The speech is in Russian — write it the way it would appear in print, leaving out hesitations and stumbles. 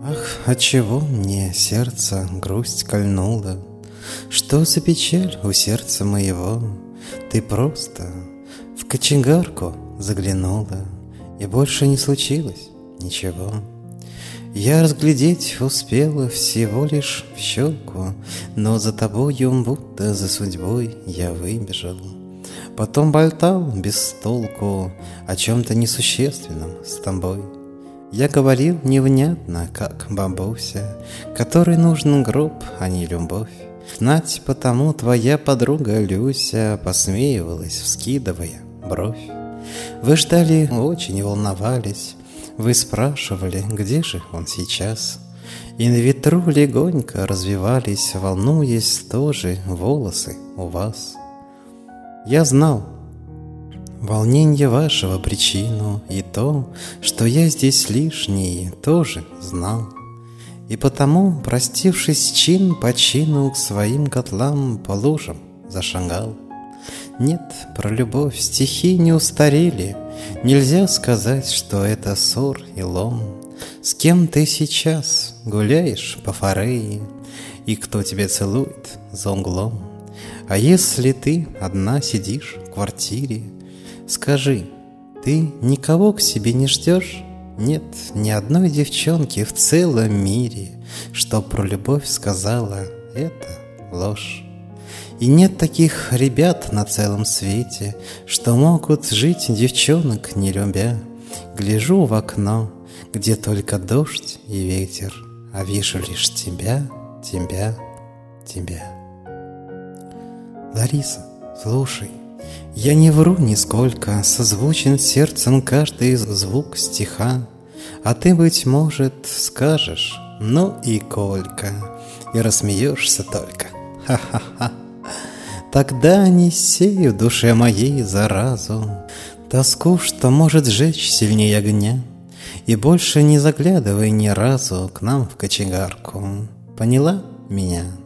Ах, отчего мне сердце грусть кольнула? Что за печаль у сердца моего? Ты просто в кочегарку заглянула, и больше не случилось ничего. Я разглядеть успела всего лишь в щелку, но за тобою, будто за судьбой, я выбежал. Потом болтал без толку о чем-то несущественном с тобой. Я говорил невнятно, как бабуся, которой нужен гроб, а не любовь. Знать потому твоя подруга Люся посмеивалась, вскидывая бровь. Вы ждали, очень волновались, вы спрашивали, где же он сейчас. И на ветру легонько развивались, волнуясь тоже волосы у вас. Я знал волненье вашего причину, и то, что я здесь лишний, тоже знал. И потому, простившись чин по чину, к своим котлам по лужам зашагал. Нет, про любовь стихи не устарели, нельзя сказать, что это ссор и лом. С кем ты сейчас гуляешь по Форее, и кто тебя целует за углом? А если ты одна сидишь в квартире, скажи, ты никого к себе не ждешь? Нет ни одной девчонки в целом мире, что про любовь сказала, это ложь. И нет таких ребят на целом свете, что могут жить девчонок не любя. Гляжу в окно, где только дождь и ветер, а вижу лишь тебя, тебя, тебя. Лариса, слушай, я не вру нисколько, созвучен сердцем каждый звук стиха. А ты, быть может, скажешь, ну и колька, и рассмеешься только. Ха-ха-ха. Тогда не сею в душе моей заразу, тоску, что может сжечь сильнее огня, и больше не заглядывай ни разу к нам в кочегарку. Поняла меня?